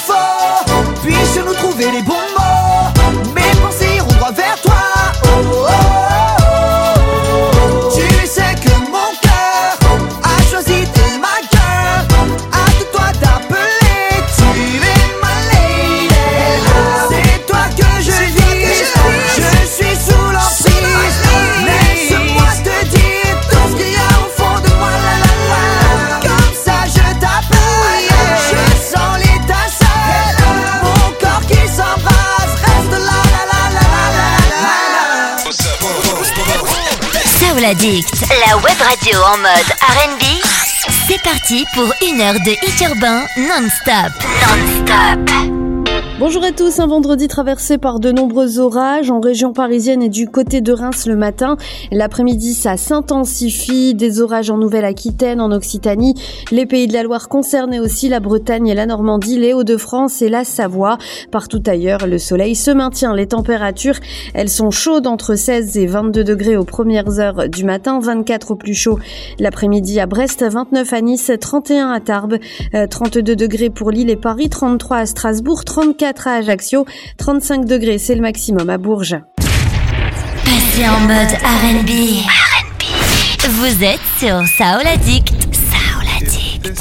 faux. Puissions-nous trouver les bons mots. Mes pensées iront droit vers toi. Oh, oh, oh, oh. Tu sais que mon cœur a choisi tes ma girl. Hâte de toi d'appeler. Tu es ma lady. C'est toi que je vise. Je suis sous l'emprise. Laisse-moi te dire tout ce qu'il y a au fond de moi. La la la. Comme ça je t'appelle. Je sens l'étincelle. Mon corps qui s'embrase. Reste là la la la la la la. Soul Addict, la web radio en mode R&B. C'est parti pour 1 heure de hit urbain non-stop. Non-stop. Bonjour à tous, un vendredi traversé par de nombreux orages en région parisienne et du côté de Reims le matin. L'après-midi, ça s'intensifie, des orages en Nouvelle-Aquitaine, en Occitanie, les Pays de la Loire concernés aussi, la Bretagne et la Normandie, les Hauts-de-France et la Savoie. Partout ailleurs, le soleil se maintient. Les températures, elles sont chaudes entre 16 et 22 degrés aux premières heures du matin, 24 au plus chaud l'après-midi à Brest, 29 à Nice, 31 à Tarbes, 32 degrés pour Lille et Paris, 33 à Strasbourg, 34 à Ajaccio, 35 degrés, c'est le maximum à Bourges. Passez en mode R&B. Vous êtes sur Soul Addict. Soul Addict.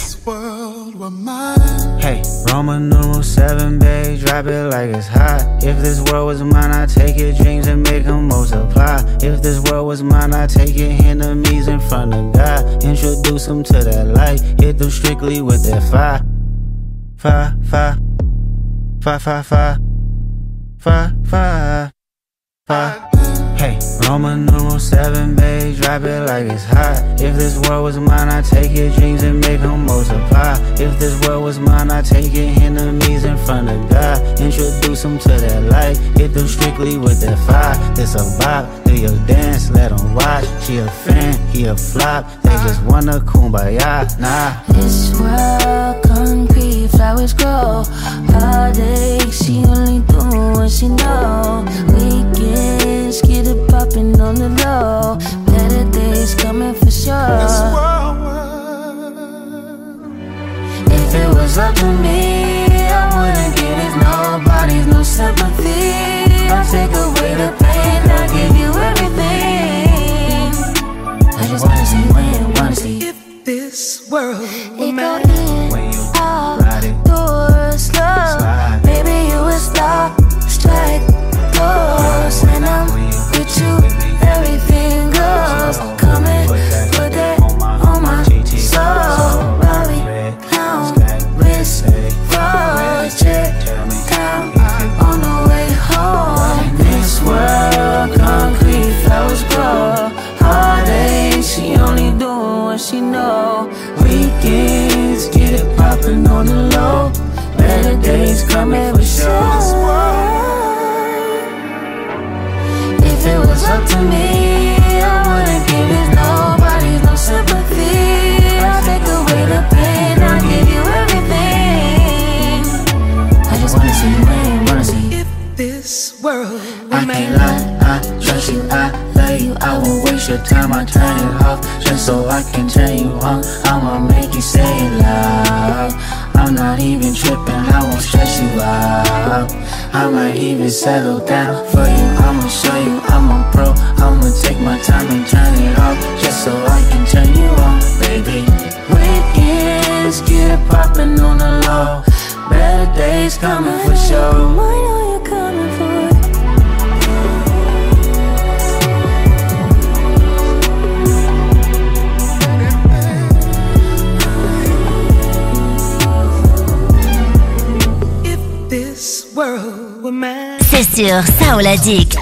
Hey, Roman numeral 7, babe, drop it like it's hot. If this world was mine, I'd take your dreams and make them multiply. If this world was mine, I'd take your enemies in front of God. Introduce them to that light, hit them strictly with that fire. Fire, fire. Fa fa fa, fa fa fa. Hey, Roman numeral 7, babe, drop it like it's hot. If this world was mine, I'd take your dreams and make them multiply. If this world was mine, I'd take your enemies in front of God. Introduce them to that light, hit them strictly with that fire. It's a vibe, do your dance, let them watch. She a fan, he a flop, they just wanna kumbaya, nah. This world concrete, flowers grow. Heartache, she only do what she know. Weekends, get it poppin' on the low. Better days coming for sure. If it was up to me, I wouldn't give it nobody's no sympathy. I'll take away the pain, I'll give you everything. I just wanna see when, wanna see If this world it go mine. in, out, door, slow. Maybe you would stop, strike, pose. And I'm with you, everything goes. Come and put that on my soul. Robbie, clown, wrist, froze, check, down, on the way home. This world, concrete, flowers grow. Heartache, she only doing what she know. Weekends, get it poppin' on the low. Better days coming for sure. If it was up to me, I wouldn't give it nobody's no sympathy. I'll take away the pain, I'll give you everything. I just wanna see you win, wanna see. If this world I can't lie, I trust you, I love you. I won't waste your time, I turn it off just so I can turn you on. I'ma make you say it loud. I'm not even tripping, I won't stress you out. I might even settle down for you. I'ma show you I'm a pro. I'ma take my time and turn it off just so I can turn you on, baby. Weekends, get it poppin' on the low. Better days coming for sure. I know you're coming for it. this world were mine. C'est sur Soul Addict.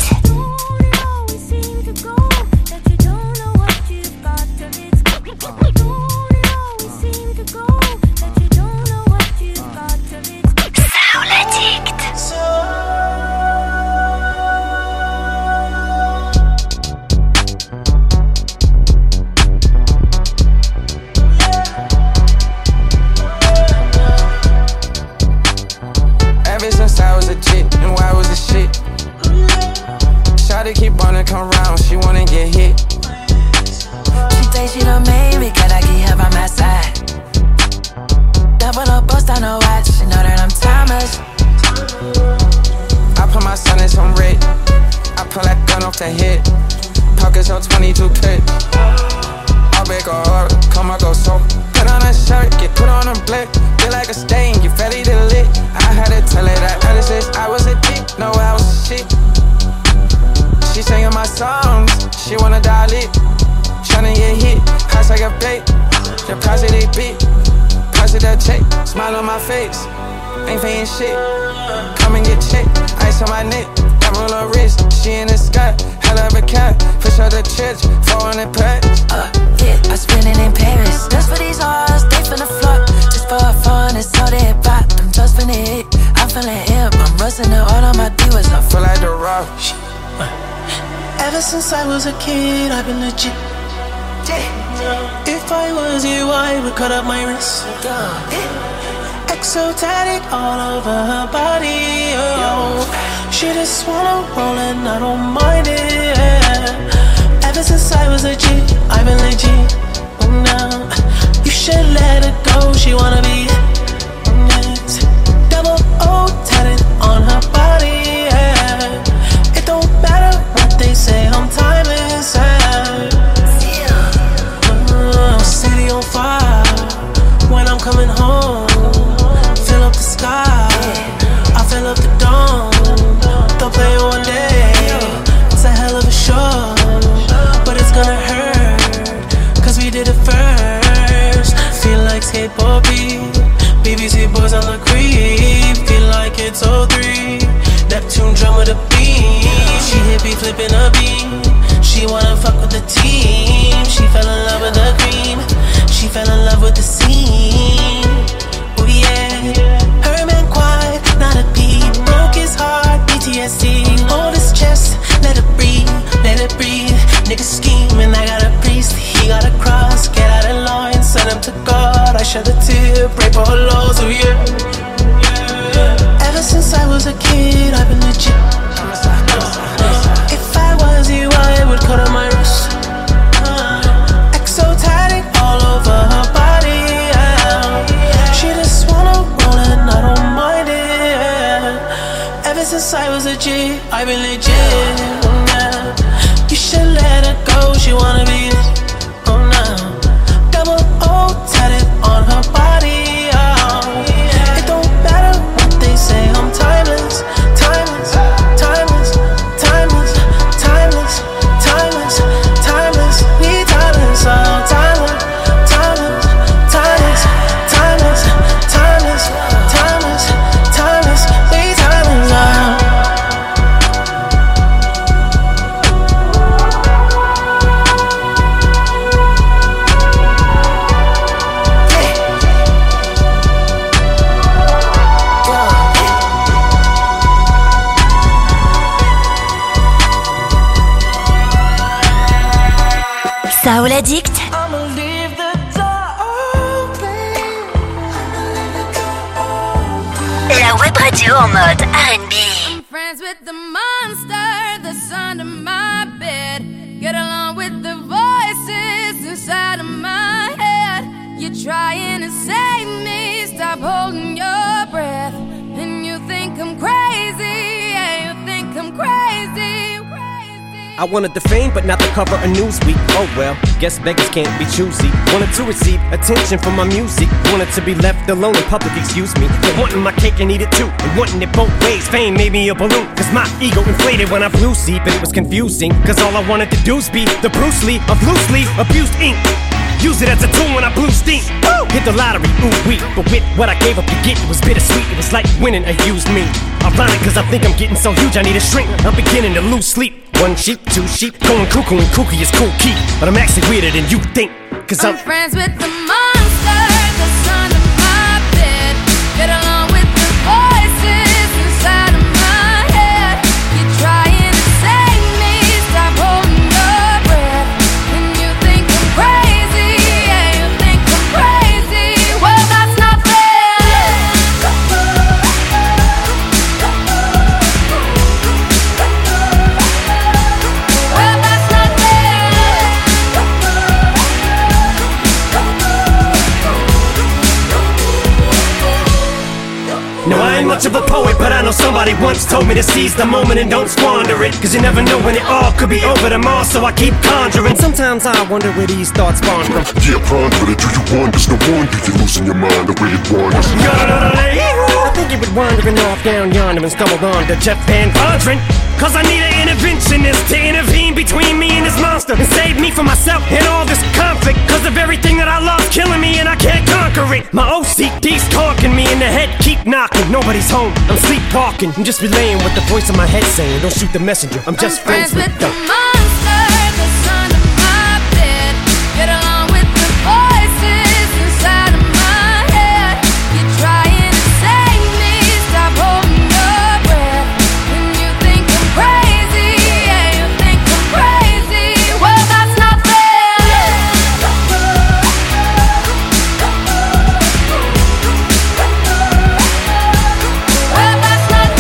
a hit. Pockets on 22K. I'll make a order, come I go so. Put on a shirt, get put on a blick. Feel like a stain, get ready to lit. I had to tell her that ever since I was a dick. No, I was a shit. She singing my songs, she wanna dial it. Tryna get hit, house like a bait. The price of they beat, price of that check. Smile on my face, ain't paying shit. Come and get checked, ice on my neck. Diamond on wrist, she in the sky. Hell of a cat, push out the church, 400 packs. Yeah, I spend it in Paris. Just for these hoes, they finna flop. Just for fun, it's all they pop. I'm just finna hit, I'm feeling hip. I'm rusting it all on my divas. I feel like the rock. Ever since I was a kid, I've been legit. If I was you, I would cut up my wrist. Exotic all over her body. Oh, she just wanna roll and I don't mind it. Ever since I was a G, I've been legit. Now you should let her go. She wanna be double O tatted on her body. It don't matter what they say, I'm timeless. City on fire when I'm coming home. Fill up the sky, I fill up the dome. Don't play it one day, it's a hell of a show. But it's gonna hurt, cause we did it first. Feel like skateboard beat, BBC boys on the creep. Feel like it's 03, Neptune drum with a beat. She hit me flipping a beat. She wanna fuck with the team. She fell in love with the cream. She fell in love with the scene. Oh yeah, her man quiet, not a peep. Broke his heart, PTSD. Hold his chest, let it breathe, let it breathe. Nigga scheming, I got a priest. He got a cross, get out of line, send him to God. I shed a tear, pray for her lows, oh yeah. Ever since I was a kid, I've been legit. If I was you, I would cut on my wrist. Exotic all over her body. She just wanna roll and I don't mind it. Ever since I was a G, I've been legit. You should let her go, she wanna be double O tatted on her body. It don't matter what they say, I'm timeless, timeless, timeless, timeless, timeless, timeless, timeless. We timeless, oh timeless, timeless, timeless, timeless, timeless, timeless, timeless. We timeless, oh. Soul Addict. La web radio en mode R&B. I'm friends with the monster that's under my bed. Get along with the voices inside of my head. You're trying to save me, stop holding your breath. And you think I'm crazy, yeah, you think I'm crazy. I wanted the fame, but not the cover of Newsweek. Oh well, guess beggars can't be choosy. Wanted to receive attention from my music. Wanted to be left alone in public, excuse me. But wanting my cake and eat it too. And wanting it both ways. Fame made me a balloon. Cause my ego inflated when I flew see. But it was confusing. Cause all I wanted to do was be the Bruce Lee of loosely abused ink. Use it as a tool when I blew steam. Woo! Hit the lottery, ooh wee. But with what I gave up to get, it was bittersweet. It was like winning a used me. Ironic cause I think I'm getting so huge I need a shrink. I'm beginning to lose sleep. One sheep, two sheep, going cuckoo and kooky is cool key. But I'm actually weirder than you think. Cause I'm friends with the monster that's under my bed. Get along with the voices inside of my head. You're trying to save me, stop holding your breath. And you think I'm crazy, yeah, you think I'm crazy. Well, that's not fair. Well, that's not fair. No, I ain't much of a poet, but I know somebody once told me to seize the moment and don't squander it. Cause you never know when it all could be over tomorrow, so I keep conjuring. Sometimes I wonder where these thoughts spawn from. Yeah, ponder it, do you wonder? No wonder you're losing your mind the way it wanders. I think you been wandering off down yonder and stumbled on to Jeff Van Vondren. Cause I need an interventionist to intervene between me and this monster and save me from myself and all this conflict. Cause of everything that I love's killing me and I can't conquer it. My OCD's talking me in the head, keep knocking. Nobody's home, I'm sleepwalking. I'm just relaying what the voice in my head saying. Don't shoot the messenger, I'm just friends with the monster that's under my bed. Get along with the voices inside of my head. You're trying to save me, stop holding your breath. When you think I'm crazy, yeah, you think I'm crazy. Well, that's not fair. Well, that's not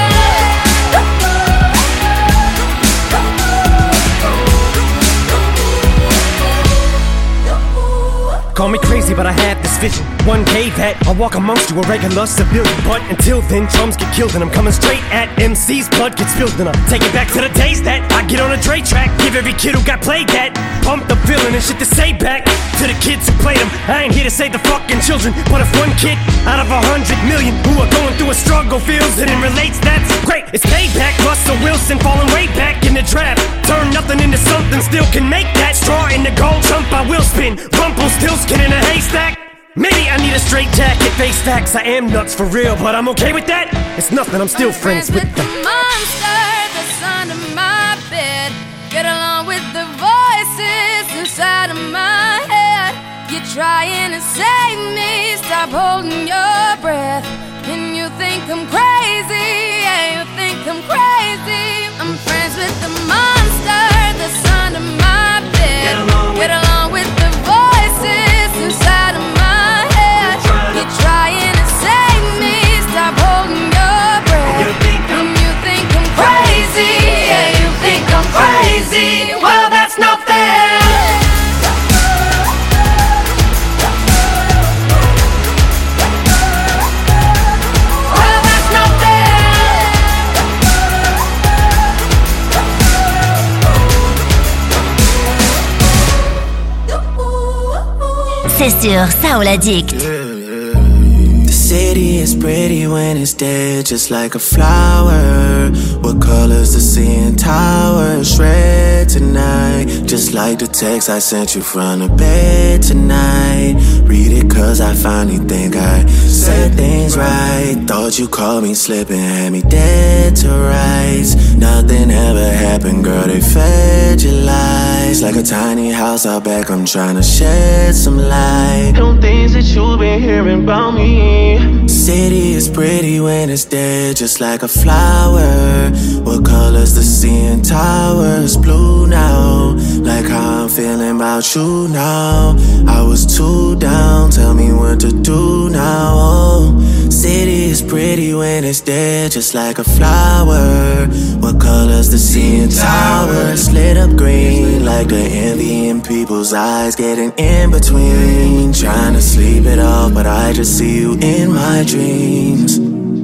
Call me crazy, but I had this vision. One day that I'll walk amongst you, a regular civilian. But until then, drums get killed and I'm coming straight at MC's blood gets spilled and I'm taking back to the days that I get on a Dre track. Give every kid who got played that pump the feeling and shit to say back to the kids who played them. I ain't here to save the fucking children, but if one kid out of 100 million who are going through a struggle feels it and relates, that's great. It's payback. Russell Wilson falling way back in the draft. Turn nothing into something, still can make that. Straw in the gold jump, I will spin. Rumpelstiltskin in a haystack. Maybe I need a straight jacket, face facts. I am nuts for real, but I'm okay with that. It's nothing, I'm still friends with the monster that's under my bed. Get along with the voices inside of my head. You're trying to save me, stop holding your breath. And you think I'm crazy, yeah, you think I'm crazy. I'm friends with the monster that's under my bed. Get along with the voices inside of my head. You're trying to save me, stop holding your breath. And you think I'm crazy, yeah, you think I'm crazy. Well, that's not fair. C'est sur Soul Addict. The city is pretty when it's dead, just like a flower. What color's the CN Tower? It's red tonight, just like the text I sent you from the bed tonight. Read it cause I finally think I said things right. Thought you called me slipping, had me dead to rights. Nothing ever happened, girl, they fed your lies. Like a tiny house out back, I'm trying to shed some light on things that you've been hearing about me. City is pretty when it's dead, just like a flower. What color's the CN Tower? It's blue now, like how I'm feeling about you now. I was too down, tell me what to do now. Oh, city is pretty when it's dead, just like a flower. What color's the CN Tower? It's lit up green, like the envy in people's eyes, getting in between. Trying to sleep it off, but I just see you in my dreams.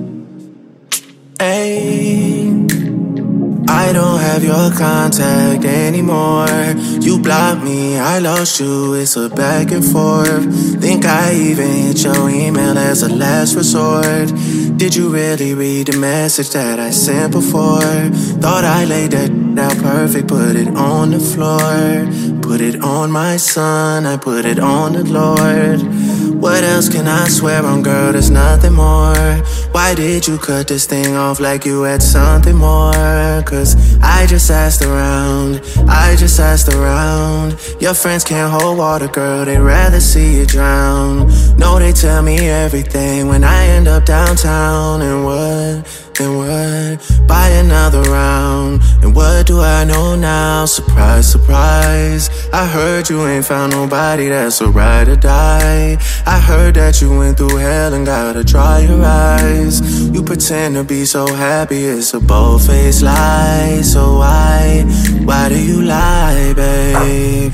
Hey, I don't have your contact anymore. You blocked me, I lost you, it's a back and forth. Think I even hit your email as a last resort. Did you really read the message that I sent before? Thought I laid that out perfect, put it on the floor. Put it on my son, I put it on the Lord. What else can I swear on, girl, there's nothing more. Why did you cut this thing off like you had something more? Cause I just asked around, I just asked around. Your friends can't hold water, girl, they'd rather see you drown. No, they tell me everything when I end up downtown. And what? Buy another round. And what do I know now? Surprise, surprise. I heard you ain't found nobody that's a ride or die. I heard that you went through hell and gotta dry your eyes. You pretend to be so happy, it's a bold-faced lie. So why do you lie, babe?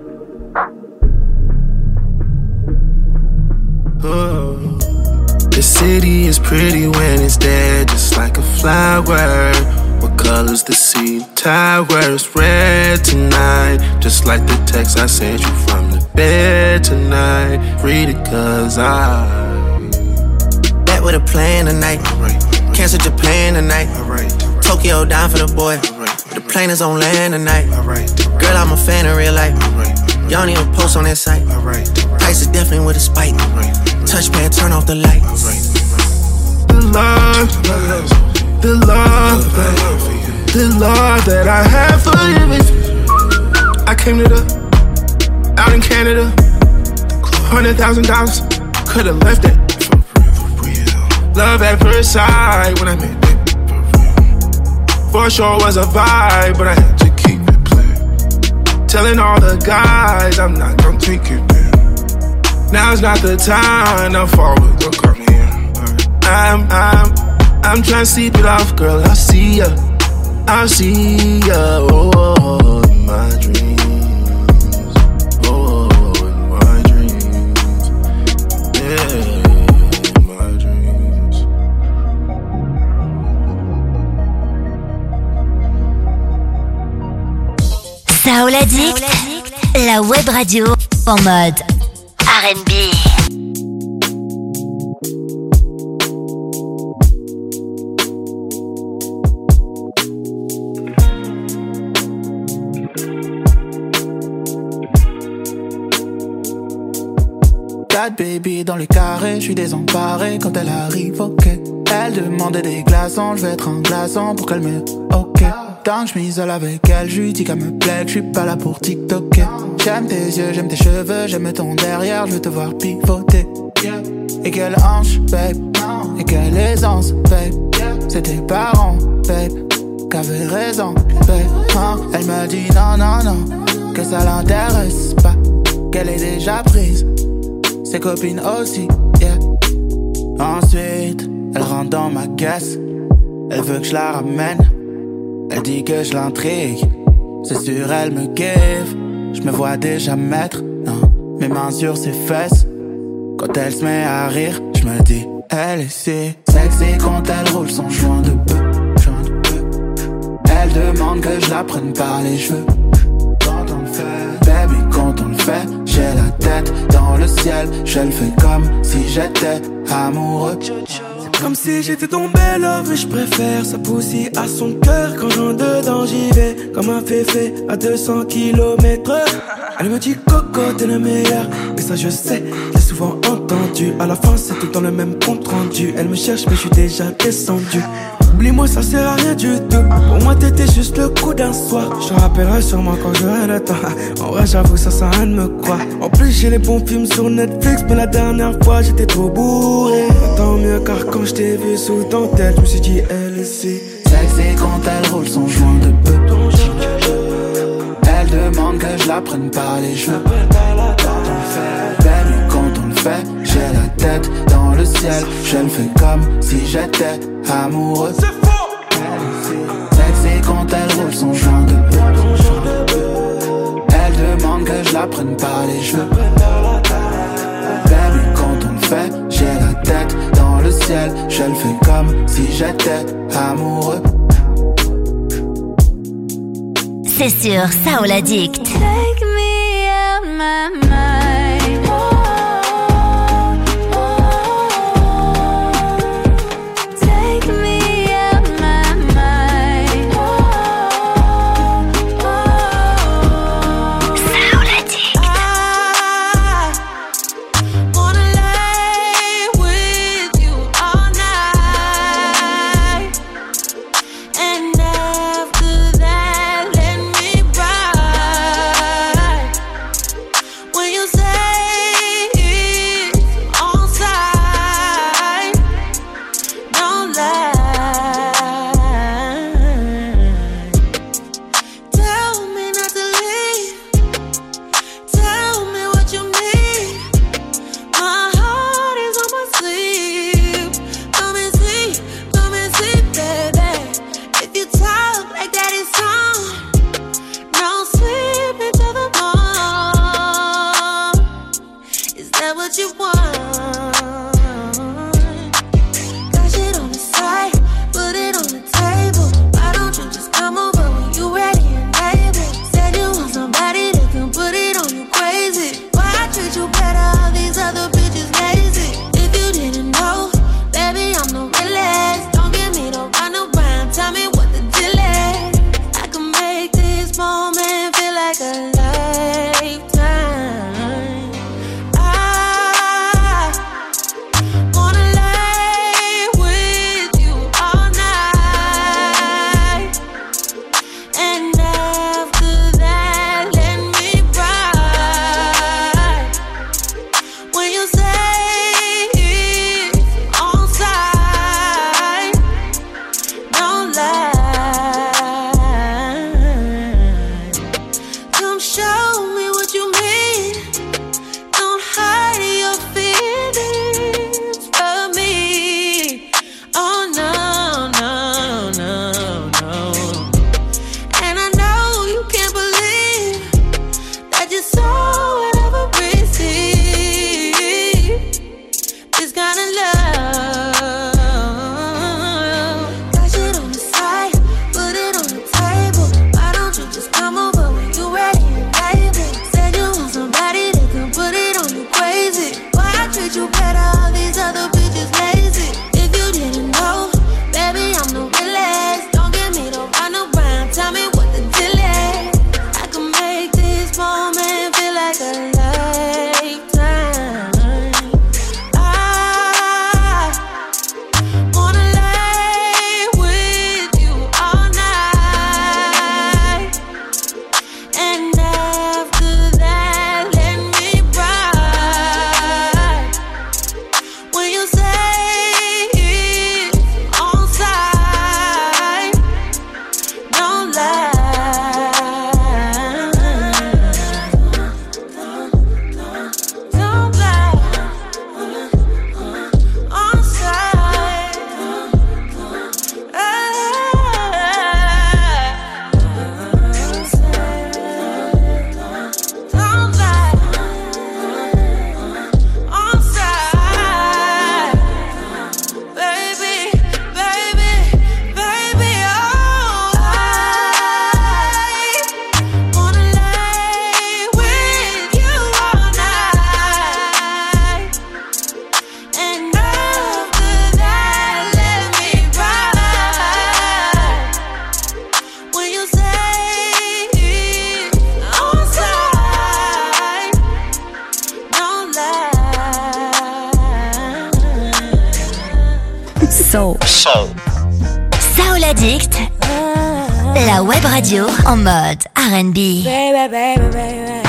The city is pretty when it's dead, just like a flower. What color's the sea tower? It's red tonight, just like the text I sent you from the bed tonight. Read it cause I back with a plan tonight. Cancel Japan tonight. Tokyo down for the boy. The plane is on land tonight. Girl, I'm a fan in real life. Y'all need a post on that site. Price is definitely with a spike. Touchpad, turn off the lights. The love that I have for you. I came to the out in Canada. $100,000. Could've left it for real. Love at first sight when I met it. For sure was a vibe, but I had to keep it playing. Telling all the guys I'm not gonna take it there. Now's not the time to fall with the come here. I'm trying to sleep it off, girl. I'll see ya, oh, in my dreams, oh, in my dreams, yeah, in my dreams. Soul Addict, la web radio en mode R&B. Bad baby dans le carré, je suis désemparé quand elle arrive, ok. Elle demandait des glaçons, je vais être un glaçon pour qu'elle me, ok. Tant que je m'isole avec elle, je lui dis qu'elle me plaît, que je suis pas là pour TikToker. J'aime tes yeux, j'aime tes cheveux, j'aime ton derrière, je veux te voir pivoter. Et quelle hanche, babe, et quelle aisance, babe. C'est tes parents, babe, qu'avaient raison, babe. Elle me dit non, non, non, que ça l'intéresse pas, qu'elle est déjà prise. Ses copines aussi, yeah. Ensuite, elle rentre dans ma caisse. Elle veut que je la ramène. Elle dit que je l'intrigue. C'est sûr, elle me kiffe. Je me vois déjà mettre, non, mes mains sur ses fesses. Quand elle se met à rire, je me dis, elle est si sexy quand elle roule son joint de bœuf. Elle demande que je la prenne par les cheveux. Quand on le fait, baby, quand on le fait, j'ai la tête dans le ciel. Je le fais comme si j'étais amoureux. Comme si j'étais tombé là, mais je préfère sa poussie à son cœur. Quand j'en dedans, j'y vais comme un féfé à 200 km. Elle me dit Coco, t'es le meilleur. Et ça, je sais, j'ai souvent entendu. À la fin, c'est tout le temps le même compte rendu. Elle me cherche, mais je suis déjà descendu. Oublie-moi, ça sert à rien du tout. Pour moi, t'étais juste le coup d'un soir. Je te rappellerai sûrement quand j'aurai le temps. En vrai, j'avoue, ça sert à rien de me croire. En plus, j'ai les bons films sur Netflix, mais la dernière fois, j'étais trop bourré. Tant mieux, car quand je t'ai vu sous ton tête, je me suis dit, elle est si sexy quand elle roule son joint de bœuf. Elle demande que je la prenne par les cheveux. Quand on le fait, baby, quand on le fait, j'ai la tête dans le ciel. Je le fais comme si j'étais amoureux. Sexy quand elle roule son joint de bœuf. Elle demande que je la prenne par les cheveux. Baby, quand on le fait, j'ai la tête dans le ciel. Je le fais comme si j'étais amoureux. C'est sur Soul Addict. Take me out my mind. Take me out my mind. Soul Addict. I wanna lay with you all night, and after that, let me ride. When you Soul. Soul Addict, la web radio en mode R&B. Baby, baby, baby.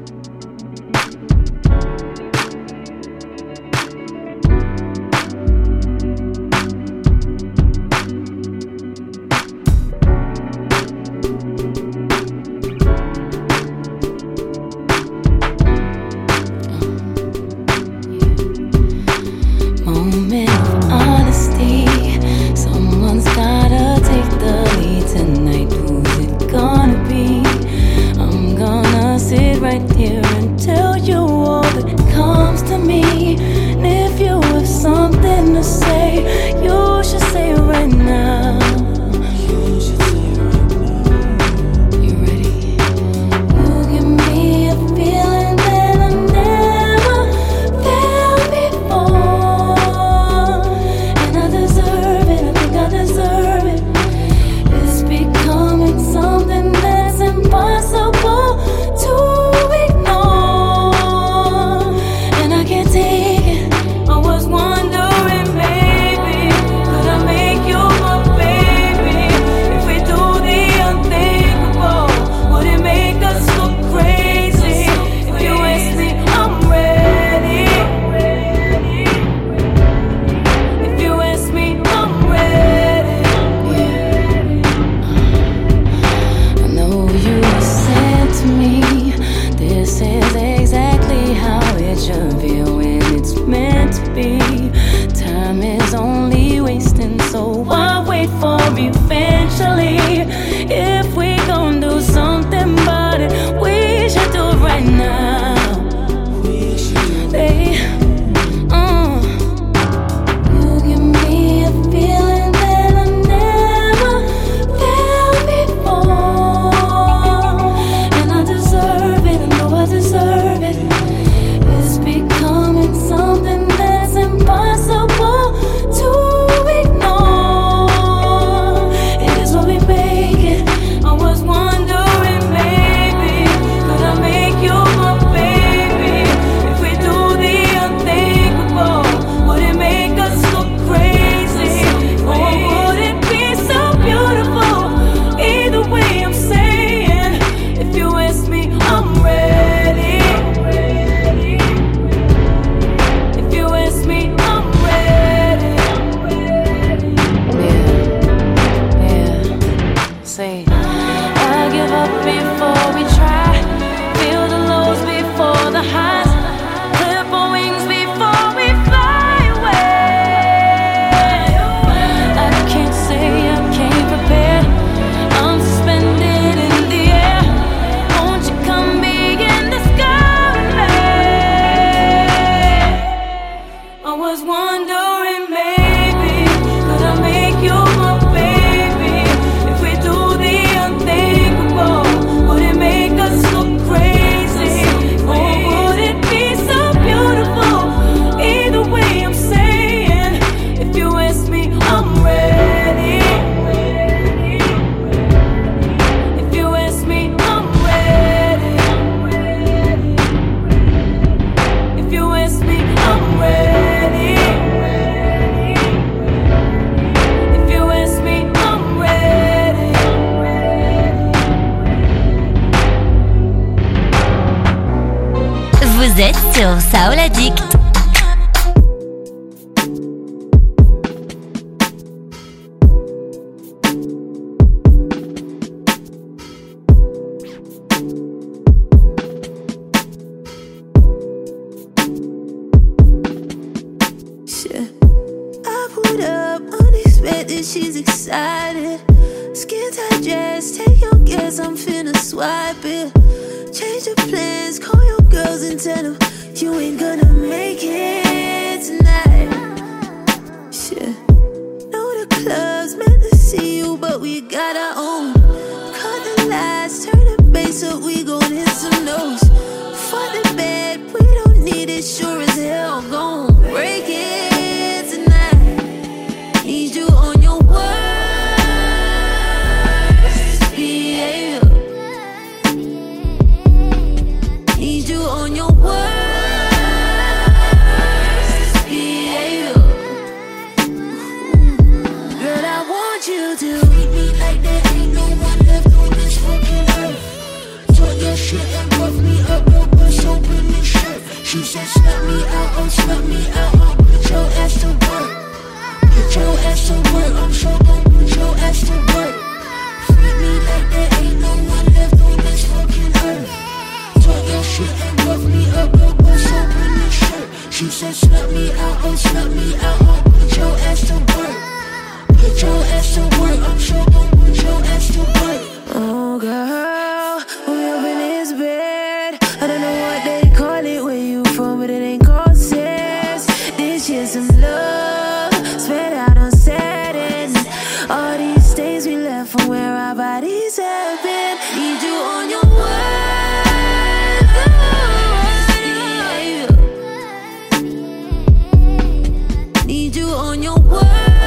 Vous êtes sur Soul Addict. She's excited. Skin tight dress, take your guess, I'm finna swipe it. Change the plans, call your girls and tell them you ain't gonna make it tonight. Shit. Know the club's meant to see you, but we got our own. Cut the lights, turn the bass up, we gon' hit some notes. Fuck the bed, we don't need it, sure as hell gon' break it tonight. Need you on your worst behavior. Need you on your worst behavior. She said snap me out, oh snap me out, oh put your ass to work. Put your ass to work, I'm sure gon' put your ass to work. Freak me like there ain't no one left on this fucking earth. Talk your shit and rough me up, go bust open the shirt. She said snap me out, oh snap me out, oh put your ass to work. Put your ass to work, I'm sure gon' put your ass to work. Oh girl, we up in this bed. I don't know what they call it where you from, but it ain't called sex. This year's some love, spread out on Saturn. All these days we left from where our bodies have been. Need you on your worst. Need you on your worst.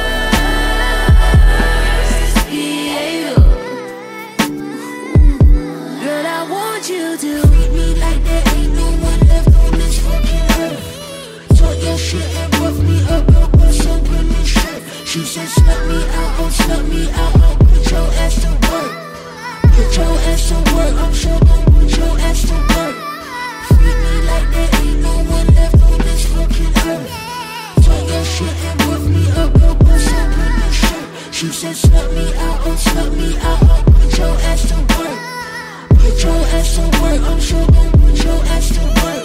You do treat me like there ain't no one left on this fucking earth. Talk your shit and rough me up, go bust open the shirt. She said snap me out, oh snap me out, oh put your ass to work. Put your ass to work, I'm sure gon' put your ass to work. Treat me like there ain't no one left on this fucking earth. Talk your shit and rough me up, go bust open the shirt. She said snap me out, oh snap me out, oh put your ass to work. Put your ass to work, I'm sure gon' put your ass to work.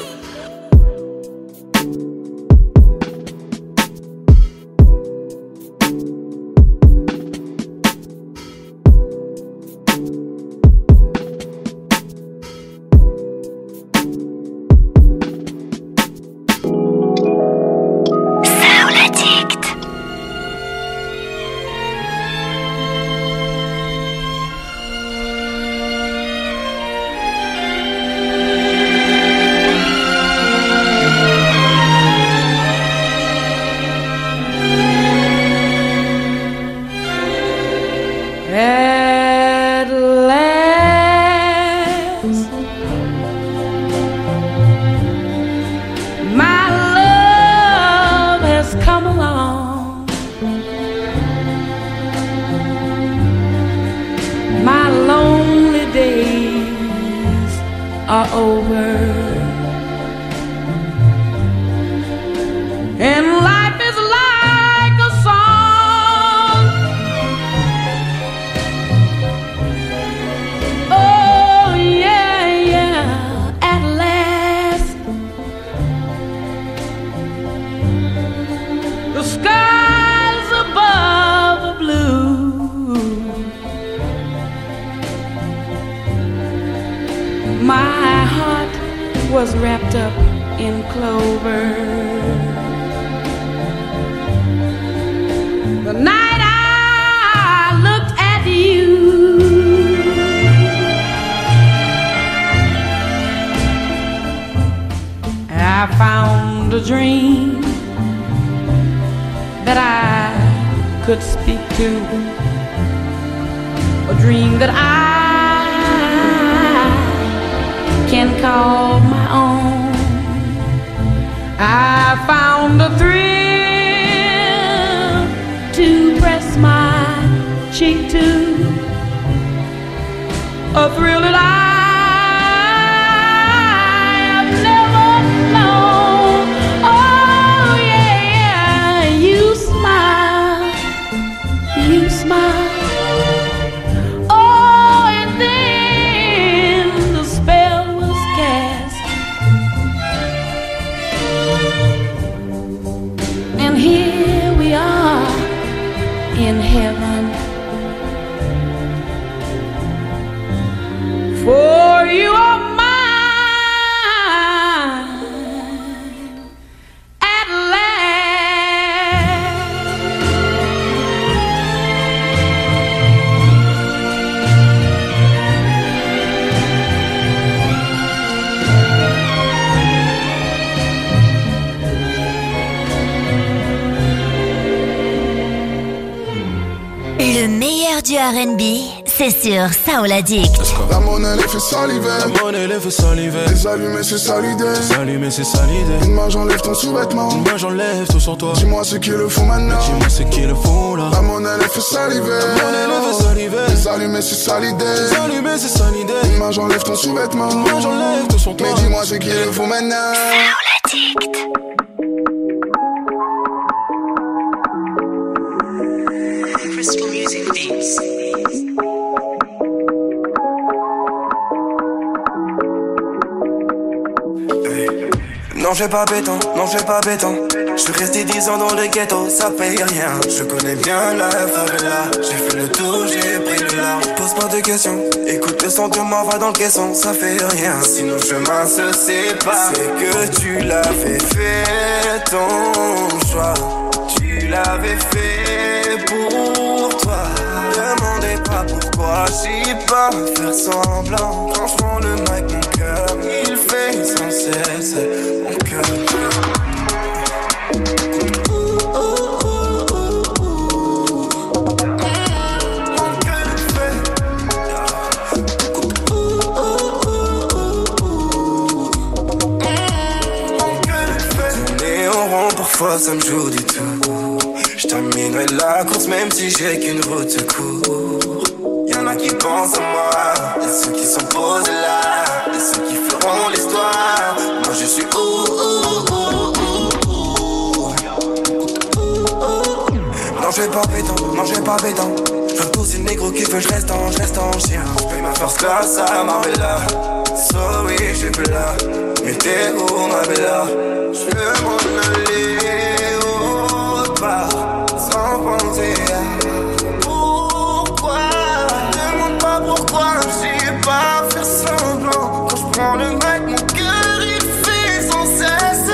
Was wrapped up in clover. The night I looked at you, I found a dream that I could speak to, a dream that I can call my own. I found a thrill to press my cheek to, a thrill that I have never known. Oh yeah, you smile, you smile. Here we are in heaven, for you are mine at Le meilleur du R&B, c'est sur Soul Addict. La monnaie les fait saliver. La monnaie les fait saliver. Les allumés c'est ça l'idée. Les allumés c'est ça l'idée. Une main j'enlève ton sous-vêtement. Une main j'enlève tout sur toi. Dis-moi ce qu'ils le font maintenant. Dis-moi ce qu'ils le font là. La monnaie les fait saliver. La monnaie les fait saliver. Les allumés c'est ça l'idée. Les allumés c'est ça l'idée. Une main j'enlève ton sous-vêtement. Une main j'enlève tout sur toi. Mais dis-moi ce qu'ils le font maintenant. Crystal Music Beats. Non j'ai pas béton, non j'ai pas béton. Je suis resté 10 ans dans le ghetto, ça paye rien. Je connais bien la favela. J'ai fait le tour, j'ai pris le large. Pose pas de questions, écoute le son de moi, va dans le caisson. Ça fait rien, si nos chemins se séparent, c'est que tu l'avais fait ton choix. Tu l'avais fait pour toi. Demandez pas pourquoi, j'sais pas faire semblant. Quand je prends le mic, mon cœur, il fait sans cesse. Mon cœur. Parfois ça me joue du tout. Je terminerai la course même si j'ai qu'une route de cours. Y'en a qui pensent à moi, y'a ceux qui sont posés là, y'a ceux qui feront l'histoire. Moi je suis Non j'ai pas béton, non j'ai pas béton. Je veux tous ces négros qui veulent, je reste en chien. Je paye ma first class à Marbella. Sorry j'ai plus là, mais t'es où ma bella? Je veux m'en aller autre part, sans penser à pourquoi. Demande pas pourquoi, je sais pas faire semblant. Quand je prends le mic, mon cœur il fait sans cesse.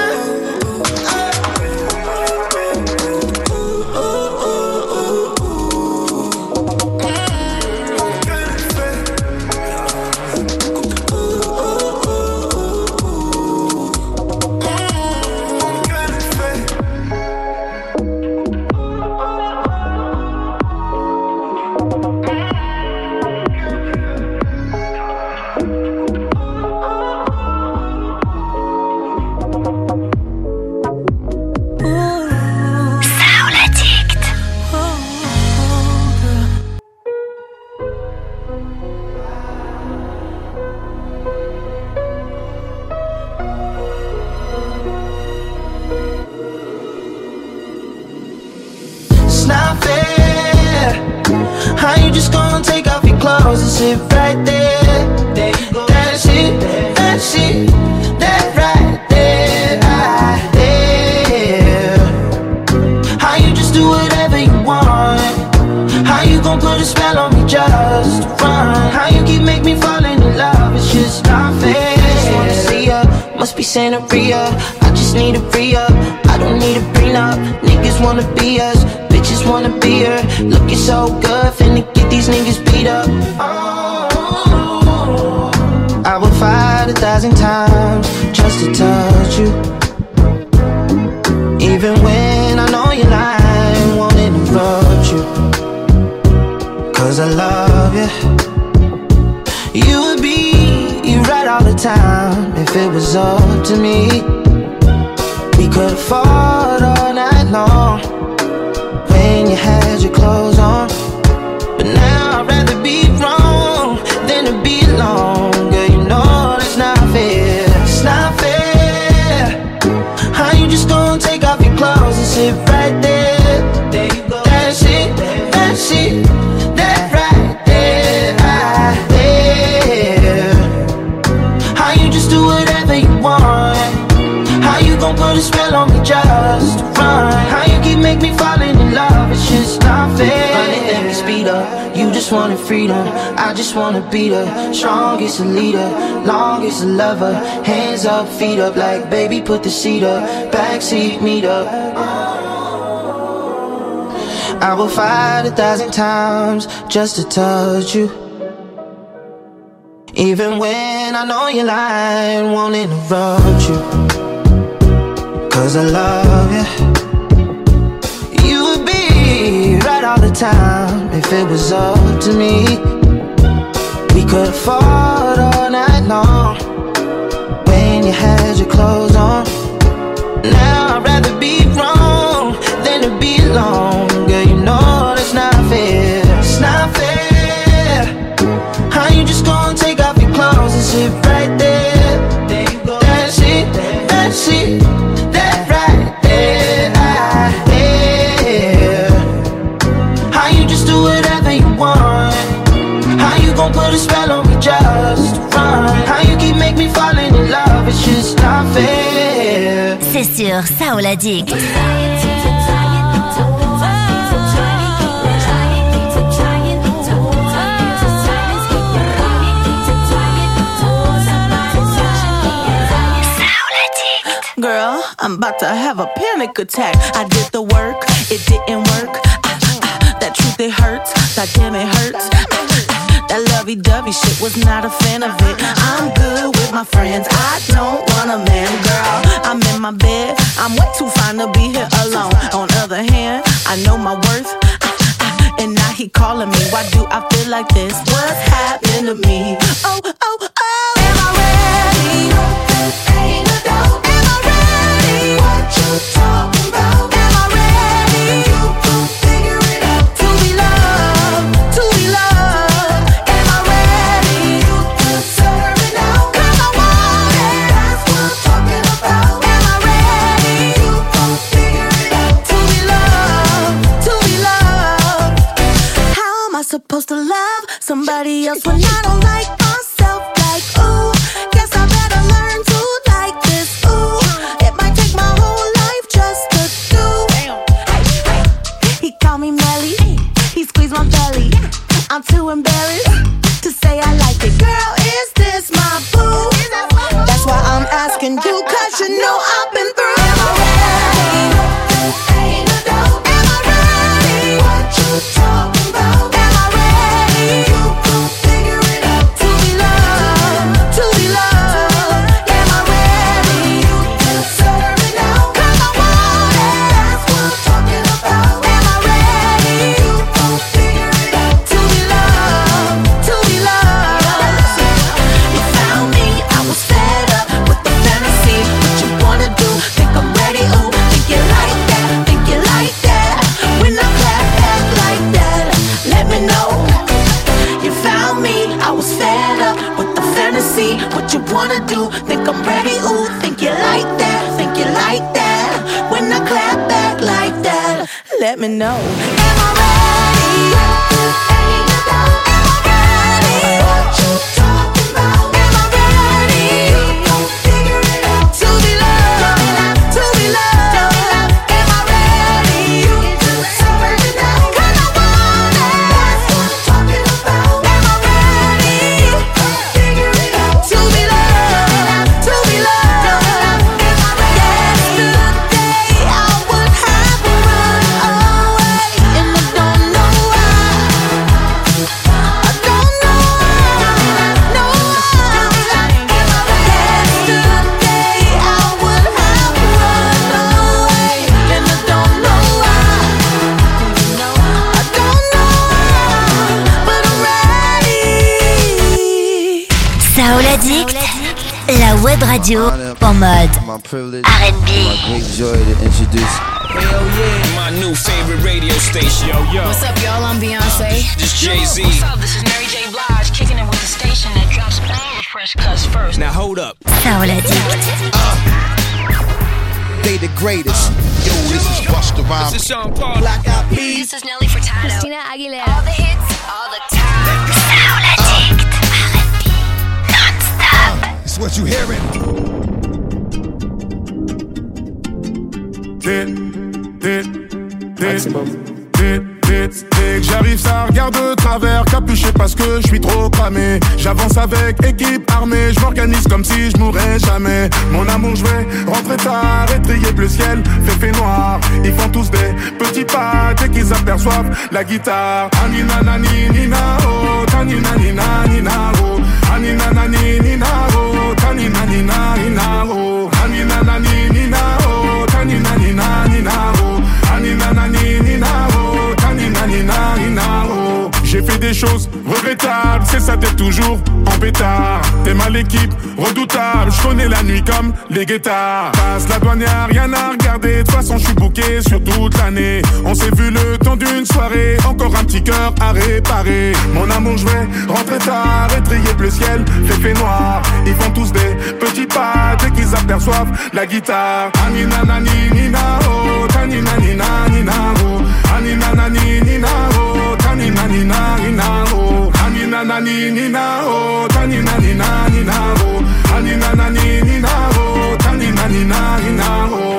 Sit right there, there you go. That's it, that right there, right there. How you just do whatever you want? How you gon' put a spell on me just to run? How you keep make me falling in love? It's just not fair. I just wanna see ya, must be Santeria. I just need a re-up, I don't need a prenup. Niggas wanna be us, bitches wanna be her. Looking so good, finna get these niggas beat up. I would fight 1,000 times just to touch you. Even when I know you're lying, won't interrupt you. Cause I love you. You would be right all the time if it was up to me. We could've fought all night long when you had your clothes on. But now I'd rather be wrong than to be alone. Girl, you know that's not fair. It's not fair. How you just gonna take off your clothes and sit right there? There you go. That's it, that right there, right there. How you just do whatever you want? How you gon' put a spell on me just to run? How you keep make me falling in love? It's just not fair. Running, let me speed up. You just wanted freedom, I just wanna beat her. Strongest a leader, longest a lover. Hands up, feet up, like baby put the seat up. Backseat, meet up. I will fight 1,000 times just to touch you. Even when I know you're lying, won't interrupt you. Cause I love you. You would be right all the time if it was up to me. We could've fought all night long when you had your clothes on. Now I'd rather be wrong than to be alone. Girl, you know that's not fair. It's not fair. How you just gonna take off your clothes and sit right there? There you go. That's it, c'est sur Soul Addict. Girl, I'm about to have a panic attack. I did the work, it didn't work. That truth, it hurts. God damn, it hurts. That lovey-dovey shit, was not a fan of it. I'm good with my friends, I don't want a man, girl. I'm in my bed, I'm way too fine to be here alone. On other hand, I know my worth, and now he calling me. Why do I feel like this? What's happening to me? Oh, oh, oh. Am I ready? Ain't a doubt. Am I ready? What you talking about? Am I ready? You gon' figure it out. To be loved, to be loved. Am I ready? You deserve it now. 'Cause I want it. That's what I'm talking about. Am I ready? You gon' figure it out. To be loved, to be loved. How am I supposed to love somebody else when I don't like myself? Like, ooh, guess I better learn to like this. Ooh, it might take my whole life just to do. He called me Melly, he squeezed my belly. I'm too embarrassed to say I like it. Girl, is this my boo? That's why I'm asking you, 'cause you know I've been through. Am I ready? Ain't a doubt. Am I ready? What you talking about? Am I ready? You gon' figure it out. To be loved, to be loved. Am I ready? You deserve it now. 'Cause I want it. That's what I'm talking about. Am I ready? You gon' figure it out. To be loved, to be loved. You found me, I was fed up with the fantasy. What you wanna do? Think I'm ready? Ooh, think you like that? Think you like that? When I clap back like that, let me know. You found me, I was fed up with the fantasy. What you wanna do? Think I'm ready? Ooh, think you like that? Think you like that? When I clap back like that, let me know. Am I ready? Ain't a doubt. Am I ready? What you talking about? Am I ready? You gon' figure it out. To be loved, to be loved. Am I ready? You deserve it now. 'Cause I want it. That's what I'm talking about. Am I ready? Figure it out. To be loved, to be loved. Am I ready? Yesterday I would have run away, and I don't know why. I don't know why. No why. Yesterday I would have run away, and I don't know why. I don't know why, but I'm ready. Soul Addict, la web radio en mode R&B. Great joy to introduce. Hell yeah, my new favorite radio station. Yo, yo. What's up, y'all? I'm Beyonce. This Jay-Z. What's up? This is Mary J. Blige, kicking it with the station that drops all the fresh cuts first. Now hold up. Soul Addict. They the greatest. Yo, this is Busta Rhymes. This is Sean Paul. Black Eyed Peas. This is Nelly Furtado. Christina Aguilera. All the hits, all the time. Soul Addict, R&B, non-stop. It's what you hearing. J'arrive, ça regarde de travers, capuché parce que je suis trop cramé. J'avance avec équipe armée, je m'organise comme si je mourrais jamais. Mon amour, je vais rentrer tard, étrier bleu ciel, fait noir. Ils font tous des petits pas dès qu'ils aperçoivent la guitare. Anina nani nina oh, tanina nina nina oh, anina nani nina oh, tanina nina nina oh, anina nani nina oh, tanina nina nina oh, anina nani nina oh, tanina nina nina oh. J'ai fait des choses regrettables, c'est ça d'être toujours en pétard. T'es mal l'équipe, redoutable, je connais la nuit comme les guettards. Passe la douane, y'a rien à regarder, de toute façon je suis booké sur toute l'année. On s'est vu le temps d'une soirée, encore un petit cœur à réparer. Mon amour, je vais rentrer tard, étrier bleu ciel, fait noir. Ils font tous des petits pas dès qu'ils aperçoivent la guitare. Anina nani nina oh, tanina nina nina oh, anina nani nina oh, tanina nina nina oh, anina nani nina oh, tanina nina nina oh, anina nani nina oh, tanina nina nina oh.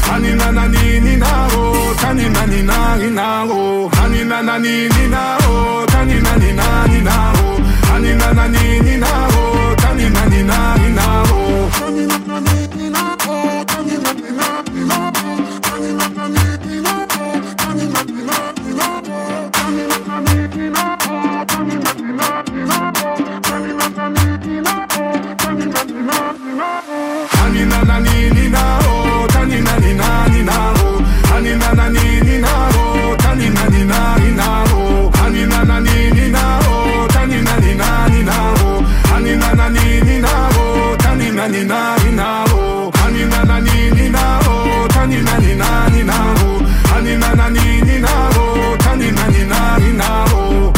Hanina na ni ni na oh, tani na ni na ni na oh. Hanina na ni ni na oh, tani na ni na ni na oh. Hanina na ni ni na oh, tani na ni na ni na oh. Hanina na ni ni na oh, tani na ni na ni na oh. Hanina na ni ni na oh, tani na ni na ni na oh. Hanina na ni ni na oh, tani na ni na ni na oh. Hanina na ni ni na oh, tani na ni na ni na oh. Hanina na ni ni na oh, tani na ni na ni na oh. Hanina na ni ni na oh, tani na ni na ni na oh. Hanina na ni ni na oh, tani na ni na ni na oh. Hanina na ni ni na oh, tani na ni na ni na oh. Hanina na ni ni na oh, tani na ni na ni na oh. Hanina na ni ni na oh, tani na ni na ni na oh.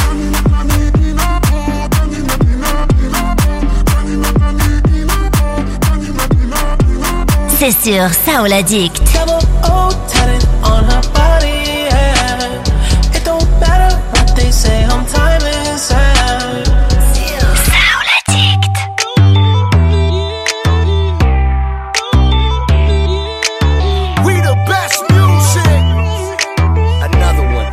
C'est sur Soul Addict. On her body, yeah. It don't matter what they say, I'm timeless, yeah. Soul Addict. We the best music. Another one.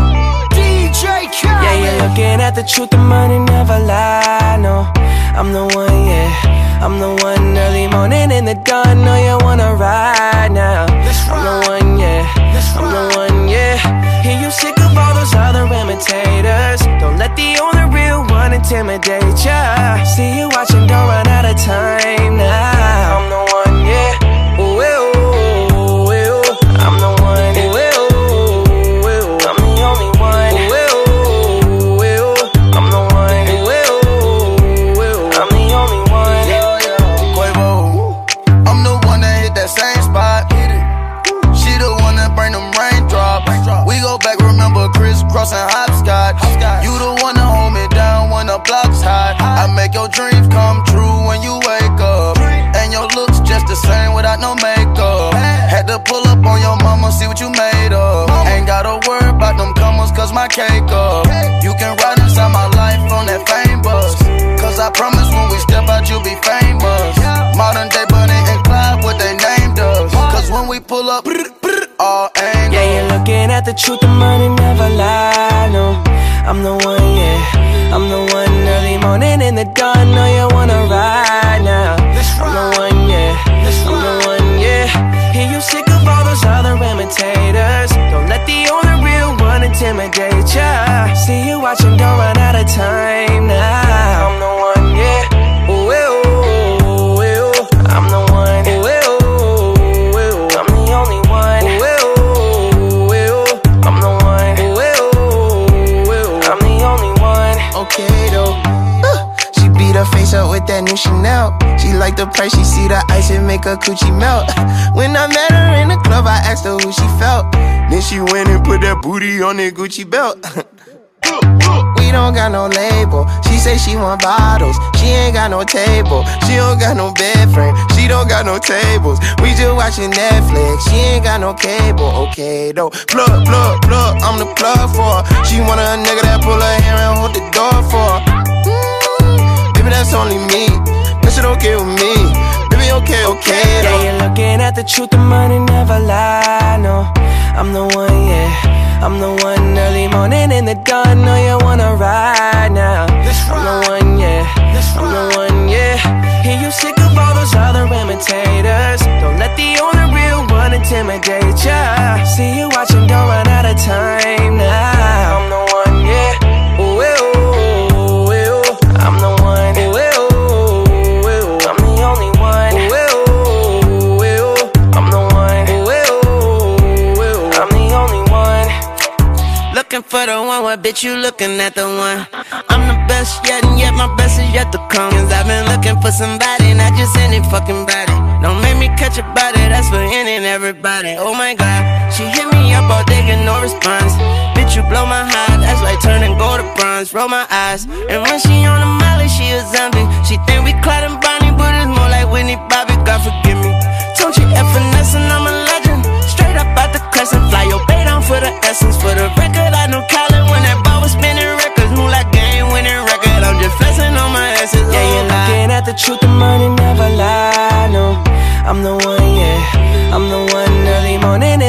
DJ Khaled. Yeah, you're looking at the truth, the money never lie, no. I'm the one, yeah. I'm the one early morning in the dawn. Know you wanna ride now. I'm the one, yeah. I'm the one, yeah. Hear you sick of all those other imitators. Don't let the only real one intimidate ya. See you watching, don't run out of time now. I'm the one, yeah. Ooh, ooh, ooh. I'm the one, ooh, ooh, ooh. I'm the only one, ooh, ooh, ooh. I'm the one, ooh, ooh, ooh. I'm the only one. Quavo, I'm the one that hit that same spot. She the one that bring them raindrops. We go back, remember crisscrossing hopscotch. You the one that hold me down when the block's hot. I make your dreams come true when you wake up. And your looks just the same without no makeup. Had to pull up on your mama, see what you made of. Ain't gotta worry about them comers, cause my cake up. You can ride inside my life on that fame bus. Cause I promise when we step out, you'll be famous. Modern day Bonnie and Clyde, what they named us. Cause when we pull up, all angles. Yeah, you're looking at the truth, the money never lie, no. I'm the one, yeah. I'm the one early morning in the dawn. Know you wanna ride now. I'm the one, yeah. I'm the one, yeah. Hear you sick of all those other imitators. Don't let the only real one intimidate ya. See you watching, don't run out of time now. I'm the one, yeah. Ooh, ooh, ooh. I'm the one, ooh, ooh, ooh. I'm the only one, ooh, ooh, ooh. I'm the one, ooh, ooh, ooh. I'm the only one. Okay though, she beat her face up with that new Chanel. She like the price, she see the ice and make her coochie melt. When I met her in the club, I asked her who she felt. Then she went and put that booty on that Gucci belt. We don't got no label. She say she want bottles. She ain't got no table. She don't got no bed frame. She don't got no tables. We just watching Netflix. She ain't got no cable. Okay though, plug, plug, plug. I'm the plug for her. She want a nigga that pull her hair and hold the door for her. Baby, that's only me. That shit okay with me. Baby, okay, okay though. Yeah, you're looking at the truth, the money never lie, no. I'm the one, yeah. I'm the one early morning in the dawn. Know you wanna ride now. I'm the one, yeah. I'm the one, yeah. Hear you sick of all those other imitators. Don't let the only real one intimidate ya. See you watching, don't run out of time now. I'm the one, yeah. Ooh, ooh, ooh. I'm the one, ooh, ooh, ooh. I'm the only one, ooh, ooh, ooh. I'm the one, ooh, ooh, ooh. I'm the only one. Looking for the one, what bitch you looking at the one? I'm the best yet, and yet my best is yet to come. Cause I've been looking for somebody, not just any fucking body. Don't make me catch a body, that's for any and everybody. Oh my god, she hit me up all day, get no response. Bitch, you blow my heart, that's like turning gold to bronze. Roll my eyes, and when she on the molly, she a zombie. She think we Clyde and Bonnie, but it's more like Whitney Bobby, God forgive me. Don't you F finesse and I'm a legend. Straight up out the crescent, fly your bait on for the essence. For the record, I know Colin when that ball was spinning records. Move like game winning record, I'm just flexing on my asses. Yeah, you're looking at the truth, the money never lie, no. I'm the one, yeah. I'm the one early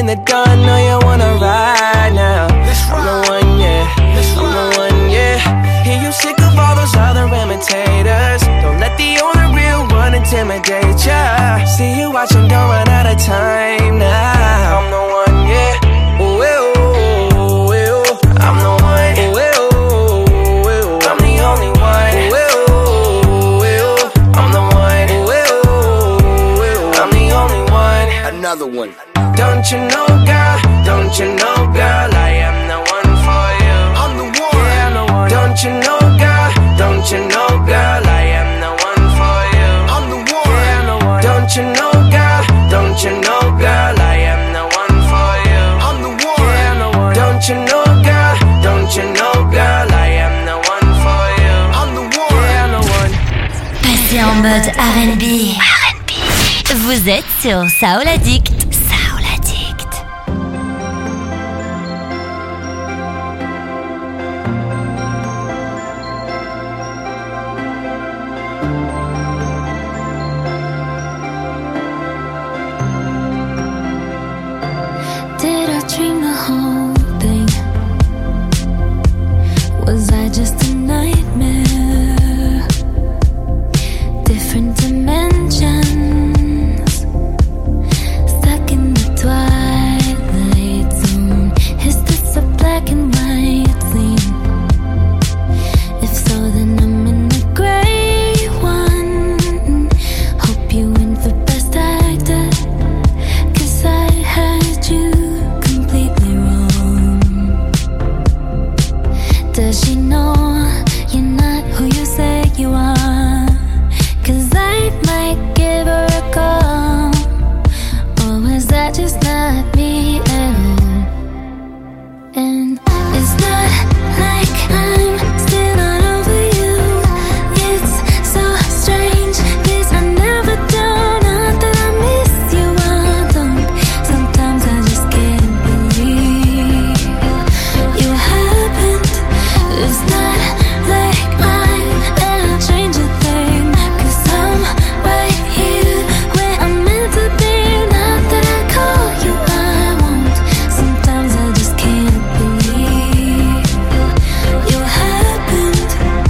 in the door, I know you wanna ride now. I'm the one, yeah, I'm the one, yeah. Hear you sick of all those other imitators. Don't let the only real one intimidate ya. See you watching, don't run out of time now. I'm the one, yeah, ooh, ooh, ooh, ooh. I'm the one, ooh, ooh, ooh. I'm the only one, ooh, ooh, ooh. I'm the one, ooh, ooh, ooh. I'm the only one. Another one. Don't you know, girl? Don't you know, girl? I am the one for you. I'm the one. Yeah, I'm the one. Don't you know, girl? Don't you know, girl? I am the one for you. I'm the one. Yeah, I'm the one. Don't you know, girl? Don't you know, girl? I am the one for you. I'm the one. Yeah, I'm the one. Don't you know, girl? Don't you know, girl? I am the one for you. I'm the one. Yeah, I'm the one. Passez en mode R&B. Vous êtes sur Soul Addict. Did I dream the whole thing? Was I just a nightmare? Different dimensions, stuck in the twilight zone. Is this a black and white scene? If so, then I'm in the gray one. Hope you win for best actor, 'cause I had you completely wrong. Does she know you're not who you say you are? 'Cause I might give her a call. Or was that just not me at all? And it's not like I'm still not over you. It's so strange, 'cause I never do. Not that I miss you, I don't. Sometimes I just can't believe you happened. It's not like I'm ever change a thing, 'cause I'm right here where I'm meant to be. Not that I call you, I won't. Sometimes I just can't believe you happened.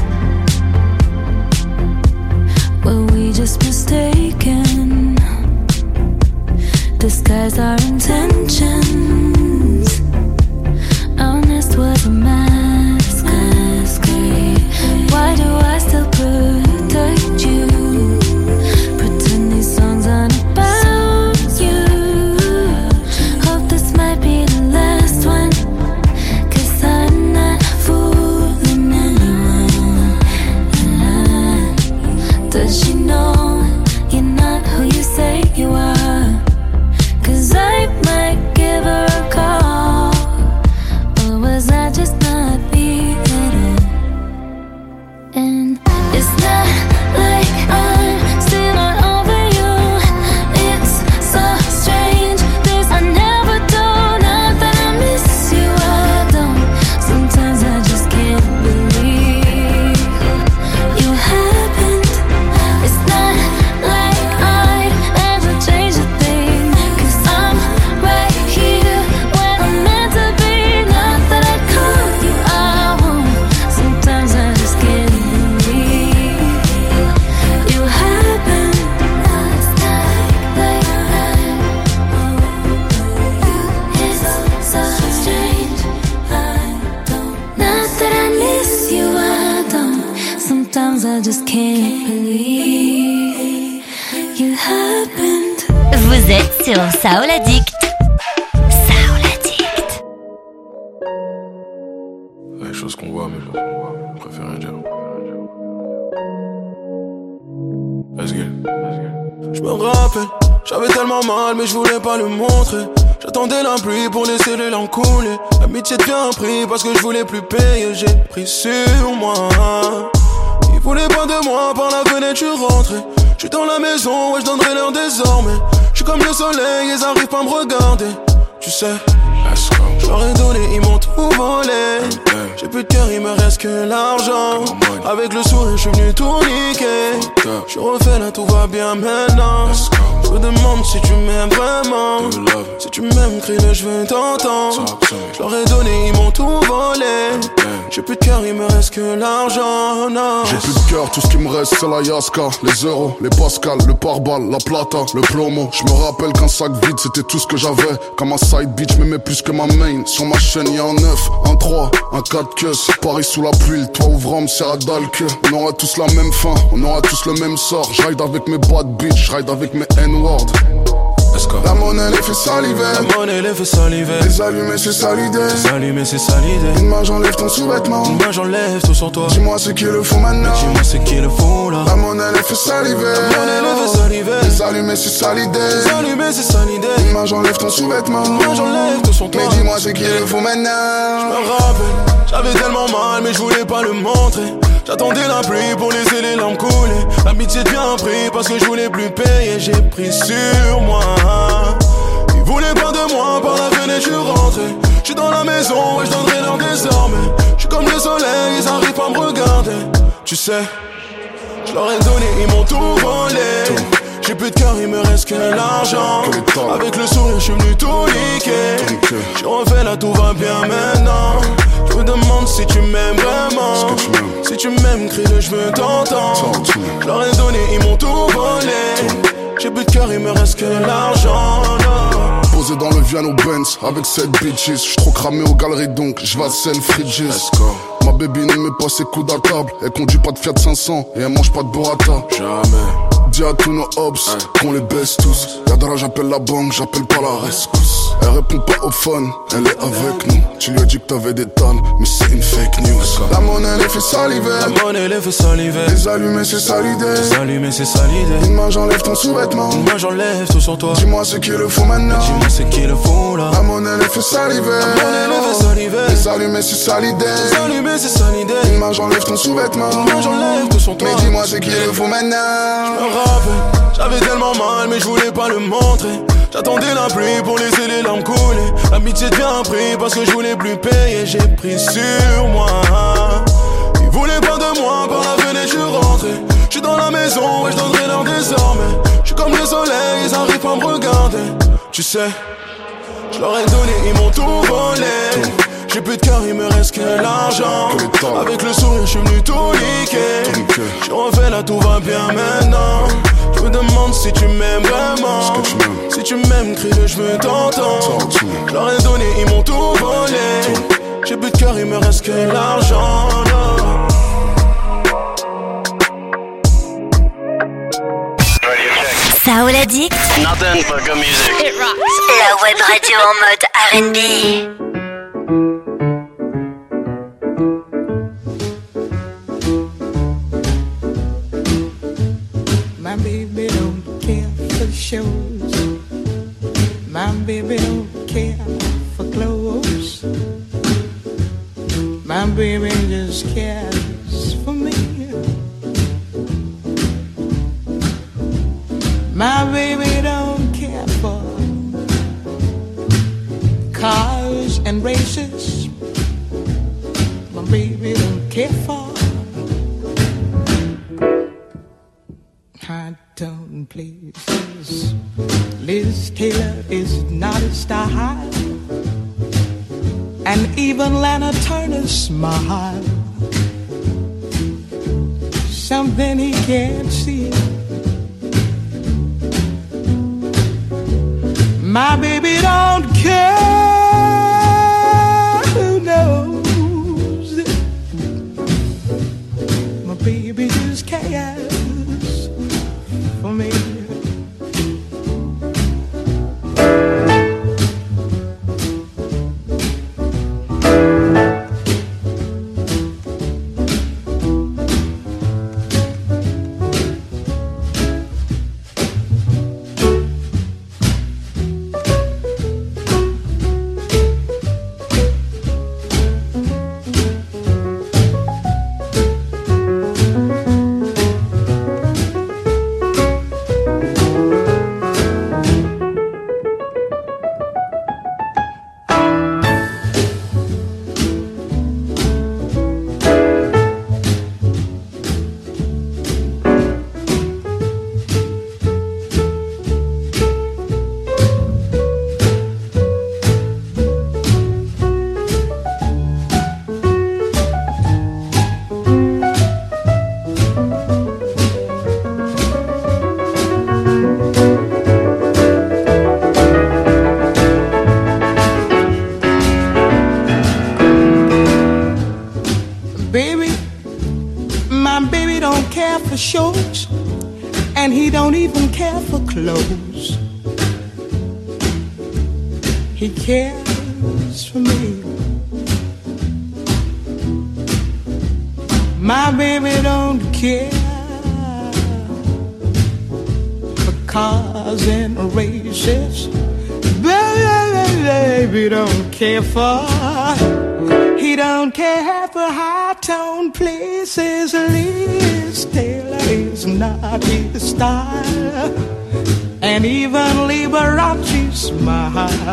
Were we just mistaken? Disguise our intentions. Our nest was a mask. Why do I still protect you? Pretend these songs aren't about you. Hope this might be the last one, 'cause I'm not fooling anyone. Does she know you're not who you say you are? 'Cause I might give her a call. Or was I just not me at all? And it's not like I'm still not over you. It's so strange, 'cause I never do. Not that I miss you, I don't. Sometimes I just can't believe you happened. It's not like I'd ever change a thing, 'cause I'm right here where I'm meant to be. Not that I call you, I won't. Sometimes I just can't believe you happened. It's so strange, I don't. Not that I miss you, I don't. Sometimes I just can't believe you happened. Vous êtes sur Soul Addict. Soul Addict. Ouais, chose qu'on voit, mais bon, je préfère rien dire. Let's get it. Je me rappelle, j'avais tellement mal, mais je voulais pas le montrer. J'attendais la pluie pour laisser l'élan couler. L'amitié de bien pris parce que je voulais plus payer. J'ai pris sur moi. Ils voulaient pas de moi, par la fenêtre je rentrais. J'suis dans la maison, ouais, j'donnerai l'heure désormais. J'suis comme le soleil, ils arrivent pas à me regarder. Tu sais, J'leur ai donné, ils m'ont tout volé. J'ai plus de cœur, il me reste que l'argent. Avec le sourire, j'suis venu tout niquer. J'suis refait là, tout va bien maintenant. Je me demande si tu m'aimes vraiment. Si tu m'aimes, crie-le, je veux t'entendre. J'leur ai donné, ils m'ont tout volé. J'ai plus de cœur, il me reste que l'argent. J'ai plus de cœur, tout ce qui me reste c'est la Yaska. Les euros, les Pascal, le pare-balles, la plata, le plomo. Je me rappelle qu'un sac vide c'était tout ce que j'avais. Comme un side bitch m'aimait plus que ma main. Sur ma chaîne y'a un 9, un 3, un 4 queues. Paris sous la pluie, le toit ouvrant me sert à dalle que. On aura tous la même fin, on aura tous le même sort. J'ride avec mes bad bitch, j'ride avec mes N-words. La monnaie les fait saliver. La monnaie les fait saliver. Les allumés c'est ça l'idée. Les allumés c'est ça l'idée. Une main j'enlève ton sous-vêtement. Une main j'enlève tout sur toi. Dis-moi ce qu'il le faut maintenant. Dis-moi ce qu'il le faut là. La monnaie les fait saliver. La monnaie les fait saliver. Les allumés c'est ça l'idée. Les allumés c'est ça l'idée. Une main j'enlève ton sous-vêtement. Une main j'enlève tout sur toi. Mais dis-moi ce qu'il le faut maintenant. Je me rappelle, j'avais tellement mal mais je voulais pas le montrer. J'attendais la pluie pour laisser les larmes couler. L'amitié devient pris parce que je voulais plus payer. J'ai pris sur moi. Ils voulaient pas de moi, par la fenêtre je suis rentré. J'suis dans la maison et j'donnerai leur désormais. J'suis comme le soleil, ils arrivent pas à me regarder. Tu sais, j'leur ai donné, ils m'ont tout volé. J'ai plus de cœur, il me reste que l'argent. Avec le sourire, j'suis venu tout niquer. J'suis refait là, tout va bien maintenant. Je me demande si tu m'aimes vraiment. Si tu m'aimes, crie-le, je veux t'entendre. Je leur ai donné, ils m'ont tout volé. J'ai plus de cœur, il me reste que l'argent. Posé dans le Viano Benz avec 7 bitches. J'suis trop cramé aux galeries donc j'vasselle Fridges. Ma baby ne met pas ses coudes à table. Elle conduit pas de Fiat 500 et elle mange pas de burrata. Jamais. Dis à tous nos hops qu'on les baisse tous. Yadara j'appelle la banque, j'appelle pas la rescousse. Elle répond pas au phone, elle est avec nous. Tu lui as dit que t'avais des tonnes, mais c'est une fake news. La monnaie les fait saliver. La monnaie les fait saliver. Les allumés c'est ça l'idée. Les allumés c'est ça l'idée. Une main j'enlève ton sous-vêtement. Une main j'enlève tout sur toi. Dis-moi ce qu'il le faut maintenant. Dis-moi ce qu'il le faut là. La monnaie les fait saliver. La monnaie les fait saliver. Les allumés c'est ça l'idée. Les allumés c'est ça l'idée. Une main j'enlève ton sous-vêtement. Une main j'enlève tout sur toi. Mais dis-moi ce qu'il le faut maintenant. Je me rappelle, j'avais tellement mal mais je voulais pas le montrer. J'attendais la pluie pour laisser les larmes couler. L'amitié devient pris parce que je voulais plus payer. J'ai pris sur moi. Ils voulaient pas de moi, par la fenêtre je suis rentré. J'suis dans la maison et je donnerai leur désormais. J'suis comme le soleil, ils arrivent pas à me regarder. Tu sais, je leur ai donné, ils m'ont tout volé. J'ai plus de cœur, il me reste que l'argent. Avec le sourire, je suis venu tout niquer. J'suis refait là, tout va bien maintenant. Je me demande si tu m'aimes vraiment. Si tu m'aimes, crie-le, je veux t'entendre. Je leur ai donné, ils m'ont tout volé. J'ai plus de cœur, il me reste que l'argent. Saoul Addict. Nothing but good music. It rocks. La web radio en mode R&B. My baby don't care for shows. My baby don't care for clothes. My baby just cares for me. My baby don't care for cars and races. My baby don't care for high tone places. Liz Taylor is not a style, and even Lana Turner's smile, something he can't see. My baby don't care who knows it. My baby just cares for me. even care for clothes. He cares for me. My baby don't care for cars and races. Baby don't care for. He don't care for high-tone places. Liz Taylor is not his style, and even Liberace smile.